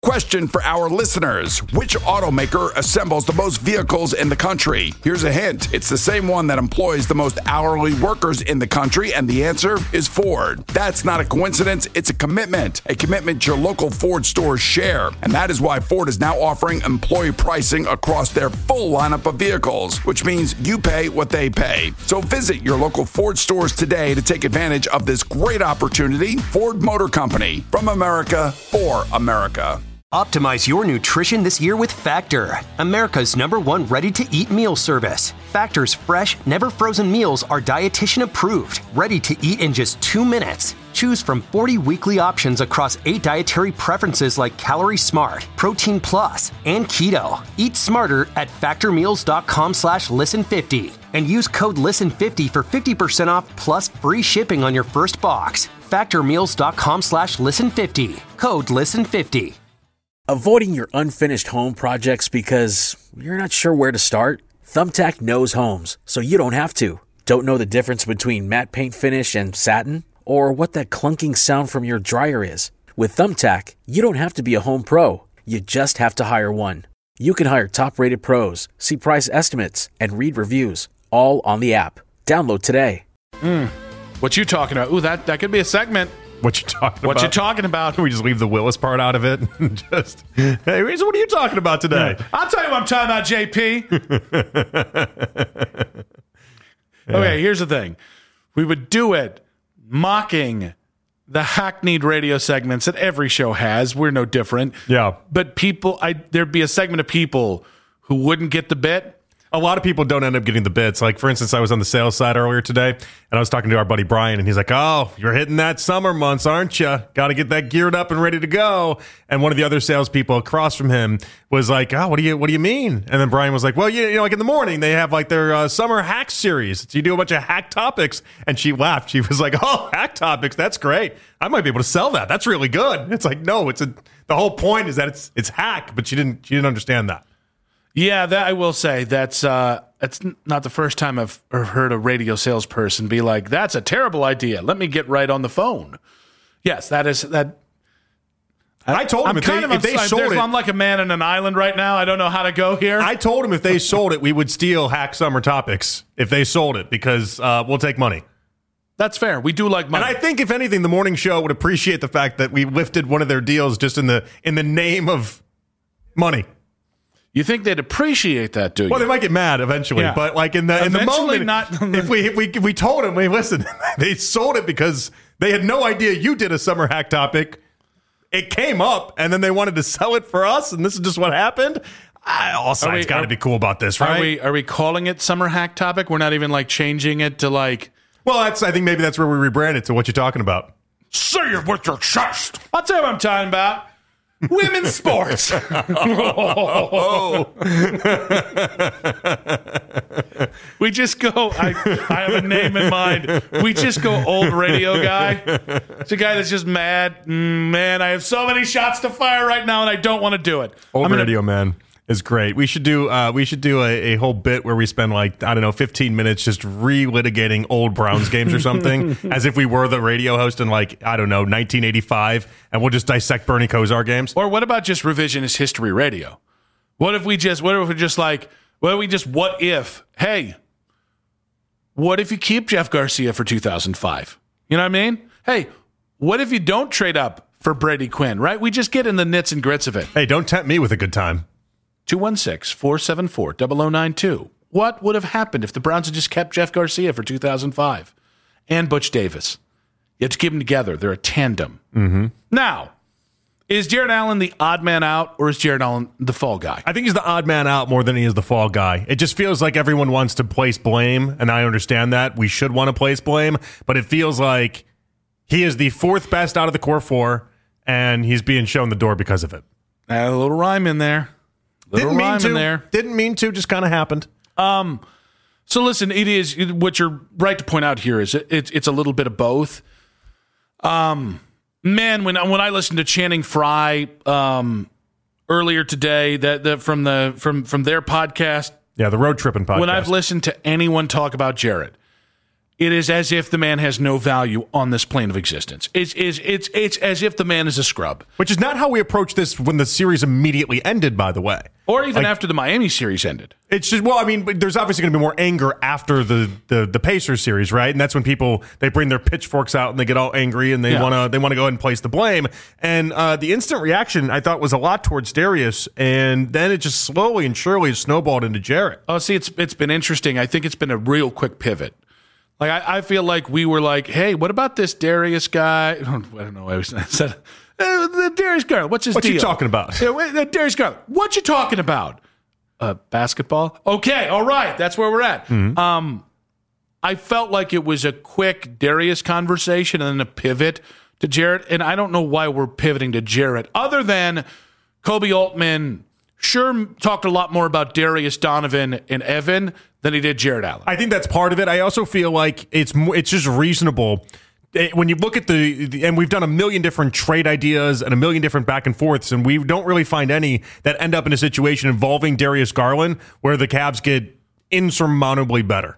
Question for our listeners. Which automaker assembles the most vehicles in the country? Here's a hint. It's the same one that employs the most hourly workers in the country, and the answer is Ford. That's not a coincidence. It's a commitment your local Ford stores share. And that is why Ford is now offering employee pricing across their full lineup of vehicles, which means you pay what they pay. So visit your local Ford stores today to take advantage of this great opportunity. Ford Motor Company, from America for America. Optimize your nutrition this year with Factor, America's #1 ready-to-eat meal service. Factor's fresh, never-frozen meals are dietitian approved, ready to eat in just 2 minutes. Choose from 40 weekly options across 8 dietary preferences like Calorie Smart, Protein Plus, and Keto. Eat smarter at factormeals.com/listen50 and use code LISTEN50 for 50% off plus free shipping on your first box. Factormeals.com/listen50. Code LISTEN50. Avoiding your unfinished home projects because you're not sure where to start? Thumbtack knows homes, so you don't have to. Don't know the difference between matte paint finish and satin? Or what that clunking sound from your dryer is? With Thumbtack, you don't have to be a home pro. You just have to hire one. You can hire top-rated pros, see price estimates, and read reviews, all on the app. Download today. What you talking about? Ooh, that could be a segment. What you talking about? What you talking about? We just leave the Willis part out of it. Just, hey, Reese, what are you talking about today? I'll tell you what I'm talking about, JP. Okay, here's the thing. We would do it mocking the hackneyed radio segments that every show has. We're no different. Yeah. But there'd be a segment of people who wouldn't get the bit. A lot of people don't end up getting the bits. Like, for instance, I was on the sales side earlier today, and I was talking to our buddy Brian, and he's like, oh, you're hitting that summer months, aren't you? Got to get that geared up and ready to go. And one of the other salespeople across from him was like, oh, what do you mean? And then Brian was like, well, you know, like in the morning, they have like their summer hack series. So you do a bunch of hack topics. And she laughed. She was like, oh, hack topics. That's great. I might be able to sell that. That's really good. It's like, no, the whole point is that it's hack, but she didn't understand that. Yeah, that I will say that's not the first time I've heard a radio salesperson be like, "That's a terrible idea. Let me get right on the phone." Yes, that is that. I told him if they sold it, I'm like a man in an island right now. I don't know how to go here. I told him if they sold it, we would steal Hack Summer Topics if they sold it because we'll take money. That's fair. We do like money, and I think if anything, the morning show would appreciate the fact that we lifted one of their deals just in the name of money. You think they'd appreciate that, do you? Well, they might get mad eventually, Yeah. But like in the moment, if we told them, hey, listen, they sold it because they had no idea you did a summer hack topic. It came up, and then they wanted to sell it for us, and this is just what happened. All sides got to be cool about this, right? Are we calling it summer hack topic? We're not even like changing it to like. Well, I think maybe that's where we rebrand it to what you're talking about. Say it with your chest. I'll tell you what I'm talking about. Women's sports. We just go, I have a name in mind. We just go old radio guy. It's a guy that's just mad. Man, I have so many shots to fire right now, and I don't want to do it. Old radio man is great. We should do a whole bit where we spend 15 minutes just relitigating old Browns games or something as if we were the radio host in 1985, and we'll just dissect Bernie Kosar games. Or what about just revisionist history radio? What if you keep Jeff Garcia for 2005? You know what I mean? Hey, what if you don't trade up for Brady Quinn, right? We just get in the nits and grits of it. Hey, don't tempt me with a good time. 216-474-0092. What would have happened if the Browns had just kept Jeff Garcia for 2005 and Butch Davis? You have to keep them together. They're a tandem. Mm-hmm. Now, is Jared Allen the odd man out, or is Jared Allen the fall guy? I think he's the odd man out more than he is the fall guy. It just feels like everyone wants to place blame, and I understand that. We should want to place blame, but it feels like he is the fourth best out of the core four, and he's being shown the door because of it. Add a little rhyme in there. Didn't mean to, just kind of happened. So listen, it is what you're right to point out here is it's a little bit of both. Man, when I listened to Channing Frye earlier today, from their podcast, the Road Tripping podcast. When I've listened to anyone talk about Jared, it is as if the man has no value on this plane of existence. It's as if the man is a scrub. Which is not how we approached this when the series immediately ended, by the way. Or even after the Miami series ended. It's just, well, I mean, but there's obviously going to be more anger after the Pacers series, right? And that's when people, they bring their pitchforks out and they get all angry and they want to go ahead and place the blame. And the instant reaction, I thought, was a lot towards Darius, and then it just slowly and surely snowballed into Jarrett. Oh, see, it's been interesting. I think it's been a real quick pivot. Like, I feel like we were like, hey, what about this Darius guy? I don't know. I said, the Darius Garland, what's his deal? What you talking about? Darius Garland, what you talking about? Basketball? Okay, all right. That's where we're at. Mm-hmm. I felt like it was a quick Darius conversation and then a pivot to Jarrett, and I don't know why we're pivoting to Jarrett, other than Kobe Altman sure talked a lot more about Darius, Donovan, and Evan than he did Jarrett Allen. I think that's part of it. I also feel like it's just reasonable. When you look at and we've done a million different trade ideas and a million different back and forths, and we don't really find any that end up in a situation involving Darius Garland where the Cavs get insurmountably better.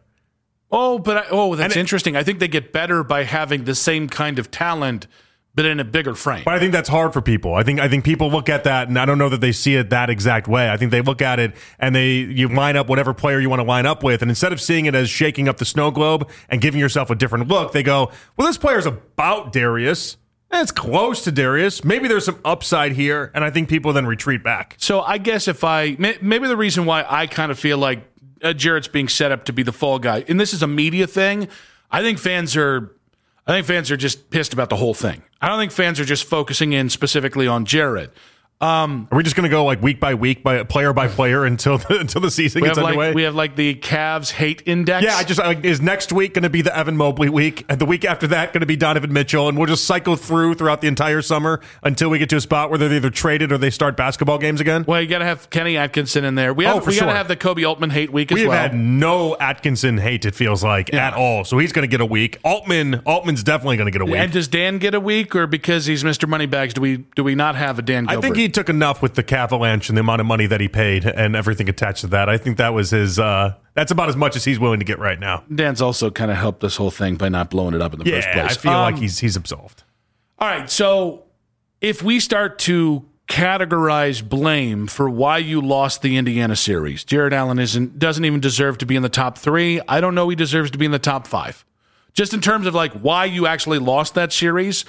That's interesting. I think they get better by having the same kind of talent, but in a bigger frame. But I think that's hard for people. I think people look at that, and I don't know that they see it that exact way. I think they look at it, and you line up whatever player you want to line up with, and instead of seeing it as shaking up the snow globe and giving yourself a different look, they go, well, this player's about Darius. It's close to Darius. Maybe there's some upside here, and I think people then retreat back. So I guess maybe the reason why I kind of feel like Jarrett's being set up to be the fall guy, and this is a media thing, I think fans are just pissed about the whole thing. I don't think fans are just focusing in specifically on Jarrett. Are we just going to go like week by week, by player until the season gets underway? We have like the Cavs hate index. Yeah, is next week going to be the Evan Mobley week, and the week after that going to be Donovan Mitchell, and we'll just cycle throughout the entire summer until we get to a spot where they're either traded or they start basketball games again? Well, you got to have Kenny Atkinson in there. We got to have the Kobe Altman hate week as well. We've had no Atkinson hate, it feels like, at all. So he's going to get a week. Altman's definitely going to get a week. And does Dan get a week, or because he's Mr. Moneybags, do we not have a Dan Gilbert? I think he took enough with the Cavalanche and the amount of money that he paid and everything attached to that. I think that was his. That's about as much as he's willing to get right now. Dan's also kind of helped this whole thing by not blowing it up in the first place. I feel like he's absolved. All right, so if we start to categorize blame for why you lost the Indiana series, Jarrett Allen doesn't even deserve to be in the top 3. I don't know he deserves to be in the top 5. Just in terms of like why you actually lost that series.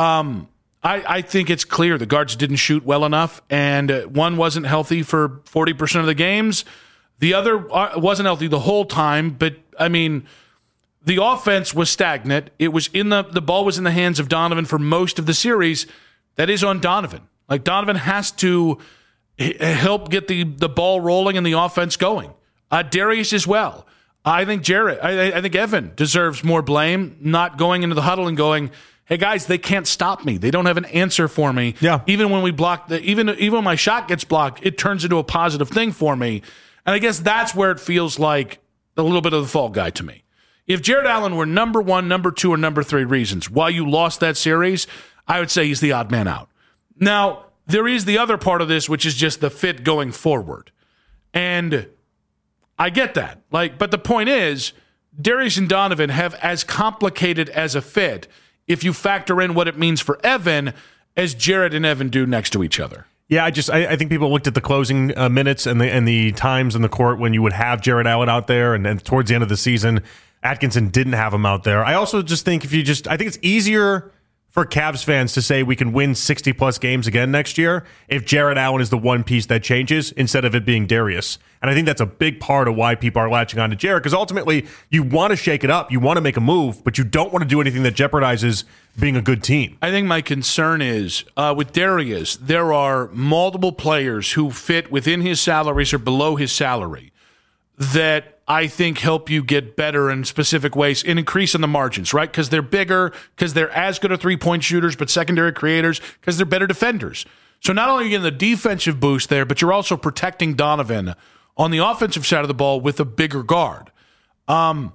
I think it's clear the guards didn't shoot well enough, and one wasn't healthy for 40% of the games. The other wasn't healthy the whole time, but, I mean, the offense was stagnant. It was the ball was in the hands of Donovan for most of the series. That is on Donovan. Like, Donovan has to help get the ball rolling and the offense going. Darius as well. I think I think Evan deserves more blame, not going into the huddle and going, hey guys, they can't stop me. They don't have an answer for me. Yeah. Even when we block even when my shot gets blocked, it turns into a positive thing for me. And I guess that's where it feels like a little bit of the fall guy to me. If Jarrett Allen were number 1, number 2, or number 3 reasons why you lost that series, I would say he's the odd man out. Now, there is the other part of this, which is just the fit going forward. And I get that. But the point is, Darius and Donovan have as complicated as a fit if you factor in what it means for Evan as Jarrett and Evan do next to each other. Yeah, I think people looked at the closing minutes and the times in the court when you would have Jarrett Allen out there, and towards the end of the season, Atkinson didn't have him out there. I also just think I think it's easier for Cavs fans to say we can win 60-plus games again next year if Jarrett Allen is the one piece that changes instead of it being Darius. And I think that's a big part of why people are latching on to Jarrett, because ultimately you want to shake it up, you want to make a move, but you don't want to do anything that jeopardizes being a good team. I think my concern is with Darius, there are multiple players who fit within his salaries or below his salary that I think help you get better in specific ways and increase in the margins, right? Because they're bigger, because they're as good at three-point shooters, but secondary creators, because they're better defenders. So not only are you getting the defensive boost there, but you're also protecting Donovan on the offensive side of the ball with a bigger guard. I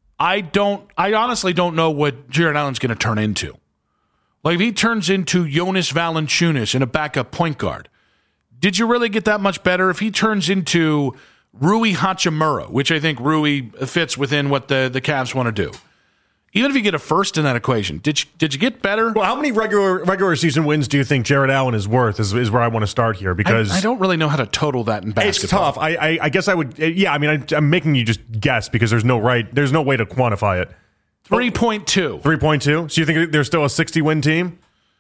honestly don't know what Jarrett Allen's going to turn into. Like, if he turns into Jonas Valanciunas in a backup point guard, did you really get that much better? If he turns into Rui Hachimura, which I think Rui fits within what the Cavs want to do, Even if you get a first in that equation, did you get better? Well, how many regular season wins do you think Jarrett Allen is worth is where I want to start here, because I don't really know how to total that in basketball. It's tough. I guess I would. Yeah, I mean, I'm making you just guess because there's no way to quantify it. 3.2. 3.2? So you think there's still a 60-win team?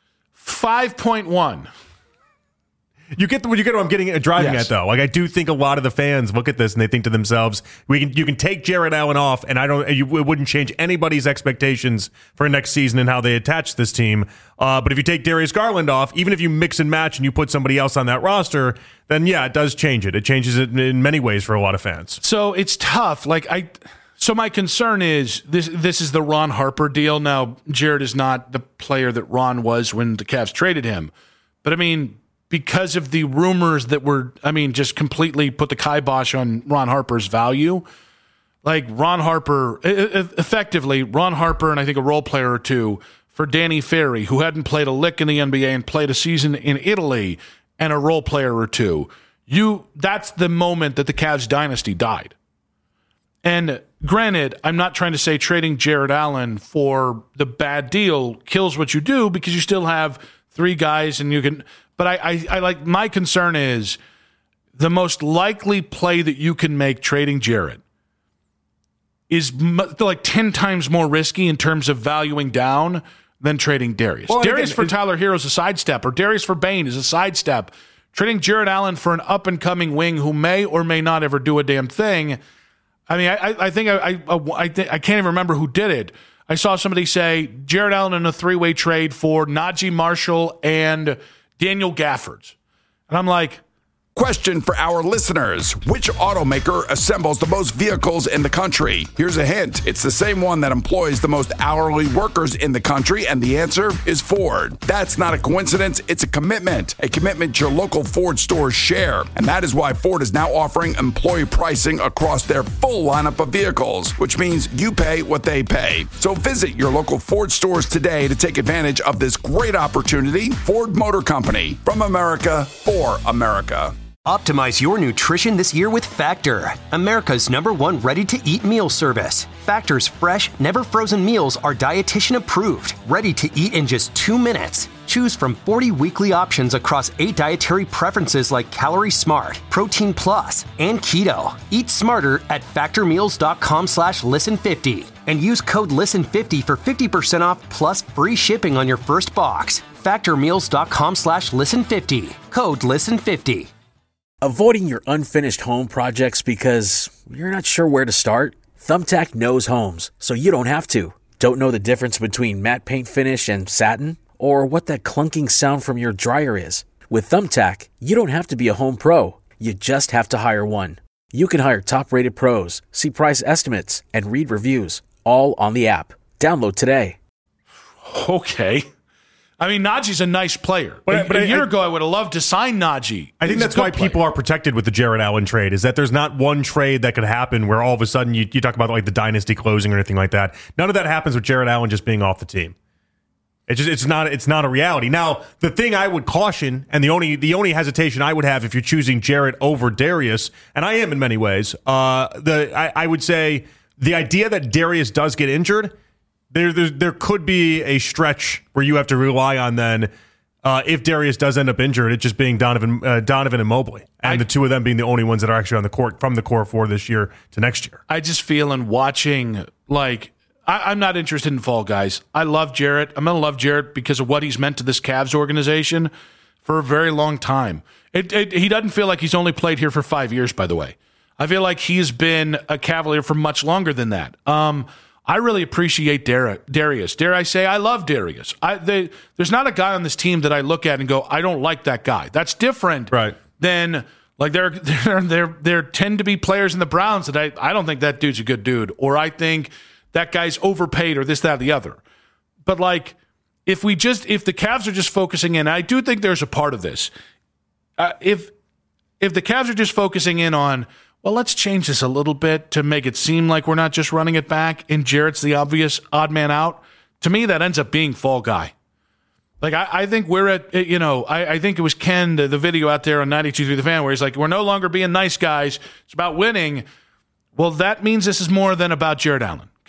5.1. You get what I'm driving at, though. Like, I do think a lot of the fans look at this and they think to themselves, you can take Jarrett Allen off, and it wouldn't change anybody's expectations for next season and how they attach this team. But if you take Darius Garland off, even if you mix and match and you put somebody else on that roster, then yeah, it does change it. It changes it in many ways for a lot of fans. So it's tough. So my concern is this is the Ron Harper deal. Now, Jarrett is not the player that Ron was when the Cavs traded him. But I mean, because of the rumors that just completely put the kibosh on Ron Harper's value. Like Ron Harper, effectively, Ron Harper and I think a role player or two for Danny Ferry, who hadn't played a lick in the NBA and played a season in Italy, and a role player or two. That's the moment that the Cavs dynasty died. And granted, I'm not trying to say trading Jarrett Allen for the bad deal kills what you do, because you still have three guys and you can. But I like, my concern is the most likely play that you can make trading Jarrett is like 10 times more risky in terms of valuing down than trading Darius. Well, Darius for Tyler Hero is a sidestep, or Darius for Bane is a sidestep. Trading Jarrett Allen for an up-and-coming wing who may or may not ever do a damn thing. I mean, I think I can't even remember who did it. I saw somebody say Jarrett Allen in a three-way trade for Najee Marshall and Daniel Gaffords. And I'm like, Question for our listeners. Which automaker assembles the most vehicles in the country? Here's a hint. It's the same one that employs the most hourly workers in the country, and the answer is Ford. That's not a coincidence. It's a commitment your local Ford stores share. And that is why Ford is now offering employee pricing across their full lineup of vehicles, which means you pay what they pay. So visit your local Ford stores today to take advantage of this great opportunity. Ford Motor Company, from America for America. Optimize your nutrition this year with Factor, America's #1 ready-to-eat meal service. Factor's fresh, never-frozen meals are dietitian approved, ready to eat in just 2 minutes. Choose from 40 weekly options across 8 dietary preferences like Calorie Smart, Protein Plus, and Keto. Eat smarter at factormeals.com/listen50 and use code LISTEN50 for 50% off plus free shipping on your first box. Factormeals.com/listen50. Code LISTEN50. Avoiding your unfinished home projects because you're not sure where to start? Thumbtack knows homes, so you don't have to. Don't know the difference between matte paint finish and satin? Or what that clunking sound from your dryer is? With Thumbtack, you don't have to be a home pro. You just have to hire one. You can hire top-rated pros, see price estimates, and read reviews, all on the app. Download today. Okay. I mean, Najee's a nice player. But a year ago, I would have loved to sign Najee. I think that's why people are protected with the Jarrett Allen trade, is that there's not one trade that could happen where all of a sudden you talk about like the dynasty closing or anything like that. None of that happens with Jarrett Allen just being off the team. It's not a reality. Now, the thing I would caution, and the only hesitation I would have if you're choosing Jarrett over Darius, and I am in many ways, I would say the idea that Darius does get injured, there could be a stretch where you have to rely on then if Darius does end up injured, it just being Donovan and Mobley, and the two of them being the only ones that are actually on the court from the core for this year to next year. I just feel in watching, like, I'm not interested in fall guys. I love Jarrett. I'm going to love Jarrett because of what he's meant to this Cavs organization for a very long time. He doesn't feel like he's only played here for 5 years, by the way. I feel like he's been a Cavalier for much longer than that. I really appreciate Darius. Dare I say, I love Darius. There's not a guy on this team that I look at and go, I don't like that guy. That's different than, like, there tend to be players in the Browns that I don't think that dude's a good dude, or I think that guy's overpaid, or this, that, or the other. But, like, if the Cavs are just focusing in, I do think there's a part of this. If the Cavs are just focusing in on, well, let's change this a little bit to make it seem like we're not just running it back, and Jarrett's the obvious odd man out, to me, that ends up being fall guy. Like, I think we're at, I think it was Ken, the video out there on 92.3 The Fan, where he's like, we're no longer being nice guys. It's about winning. Well, that means this is more than about Jarrett Allen.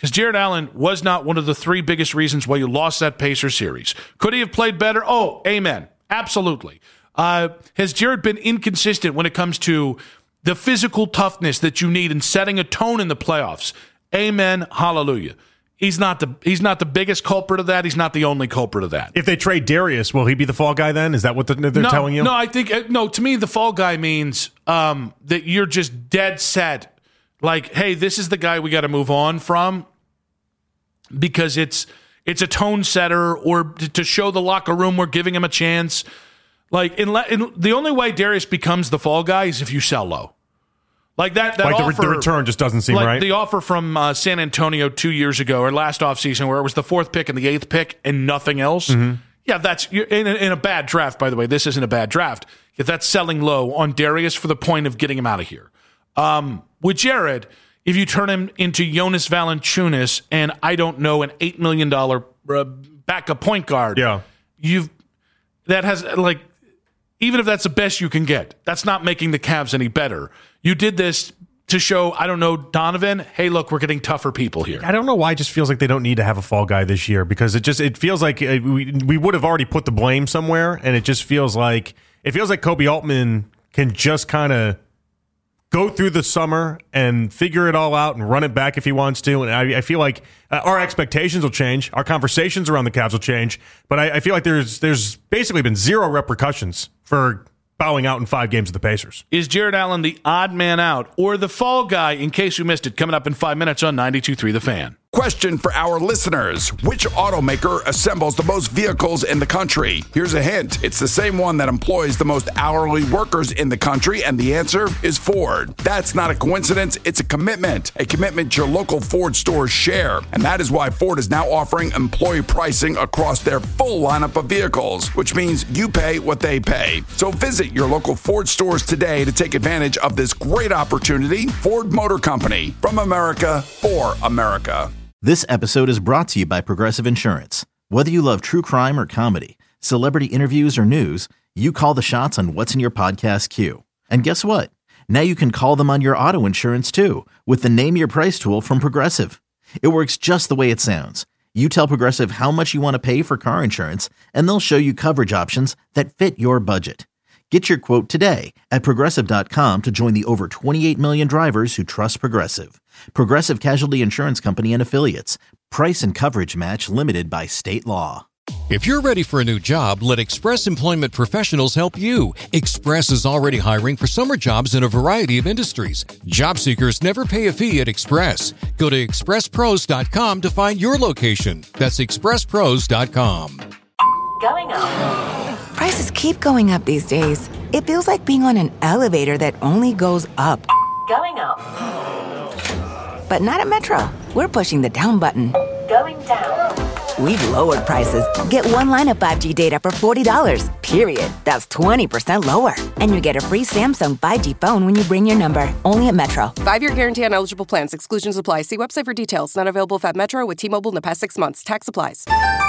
because Jared Allen was not one of the three biggest reasons why you lost that Pacers series. Could he have played better? Oh, amen. Absolutely. Has Jared been inconsistent when it comes to the physical toughness that you need in setting a tone in the playoffs? Amen. Hallelujah. He's not the biggest culprit of that. He's not the only culprit of that. If they trade Darius, will he be the fall guy then? Is that what they're telling you? No, I think no. To me, the fall guy means that you're just dead set. Like, hey, this is the guy we got to move on from because it's a tone setter, or to show the locker room we're giving him a chance. Like, the only way Darius becomes the fall guy is if you sell low. Like that like offer, the return just doesn't seem like right. The offer from San Antonio 2 years ago, or last offseason, where it was the 4th pick and the 8th pick and nothing else. Mm-hmm. Yeah, that's in a bad draft, by the way. This isn't a bad draft. If that's selling low on Darius for the point of getting him out of here. With Jared, if you turn him into Jonas Valanciunas and I don't know, an $8 million backup point guard, that has like, even if that's the best you can get, that's not making the Cavs any better. You did this to show, I don't know, Donovan, hey, look, we're getting tougher people here. I don't know why it just feels like they don't need to have a fall guy this year, because it feels like we would have already put the blame somewhere, and it just feels like Kobe Altman can just kind of go through the summer and figure it all out and run it back if he wants to. And I feel like our expectations will change. Our conversations around the Cavs will change. But I feel like there's basically been zero repercussions for bowing out in 5 games of the Pacers. Is Jared Allen the odd man out or the fall guy, in case you missed it, coming up in 5 minutes on 92.3 The Fan? Question for our listeners. Which automaker assembles the most vehicles in the country? Here's a hint. It's the same one that employs the most hourly workers in the country, and the answer is Ford. That's not a coincidence. It's a commitment your local Ford stores share. And that is why Ford is now offering employee pricing across their full lineup of vehicles, which means you pay what they pay. So visit your local Ford stores today to take advantage of this great opportunity. Ford Motor Company, from America for America. This episode is brought to you by Progressive Insurance. Whether you love true crime or comedy, celebrity interviews or news, you call the shots on what's in your podcast queue. And guess what? Now you can call them on your auto insurance too, with the Name Your Price tool from Progressive. It works just the way it sounds. You tell Progressive how much you want to pay for car insurance, and they'll show you coverage options that fit your budget. Get your quote today at Progressive.com to join the over 28 million drivers who trust Progressive. Progressive Casualty Insurance Company and Affiliates. Price and coverage match limited by state law. If you're ready for a new job, let Express Employment Professionals help you. Express is already hiring for summer jobs in a variety of industries. Job seekers never pay a fee at Express. Go to expresspros.com to find your location. That's expresspros.com. Going up. Prices keep going up these days. It feels like being on an elevator that only goes up. Going up. But not at Metro. We're pushing the down button. Going down. We've lowered prices. Get one line of 5G data for $40, period. That's 20% lower. And you get a free Samsung 5G phone when you bring your number. Only at Metro. 5-year guarantee on eligible plans. Exclusions apply. See website for details. Not available at Metro with T-Mobile in the past 6 months. Tax applies.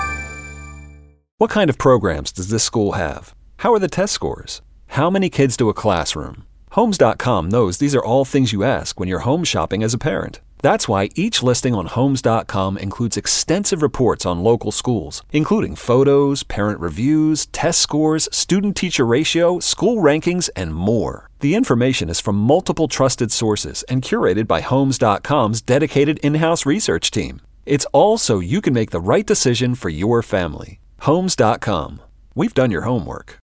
What kind of programs does this school have? How are the test scores? How many kids do a classroom? Homes.com knows these are all things you ask when you're home shopping as a parent. That's why each listing on Homes.com includes extensive reports on local schools, including photos, parent reviews, test scores, student-teacher ratio, school rankings, and more. The information is from multiple trusted sources and curated by Homes.com's dedicated in-house research team. It's all so you can make the right decision for your family. Homes.com. We've done your homework.